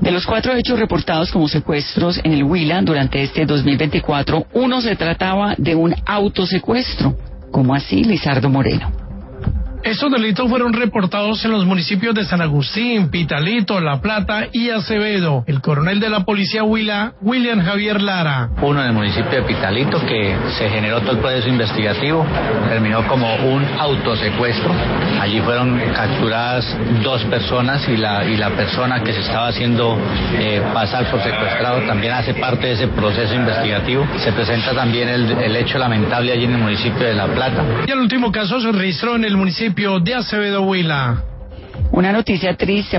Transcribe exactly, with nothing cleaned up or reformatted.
De los cuatro hechos reportados como secuestros en el Huila durante este dos mil veinticuatro, uno se trataba de un autosecuestro. ¿Cómo así, Lizardo Moreno? Estos delitos fueron reportados en los municipios de San Agustín, Pitalito, La Plata y Acevedo. El coronel de la policía Huila, William Javier Lara. Uno en el municipio de Pitalito, que se generó todo el proceso investigativo, terminó como un autosecuestro. Allí fueron capturadas dos personas y la y la persona que se estaba haciendo eh, pasar por secuestrado también hace parte de ese proceso investigativo. Se presenta también el, el hecho lamentable allí en el municipio de La Plata. Y el último caso se registró en el municipio de Acevedo, Huila. Una noticia triste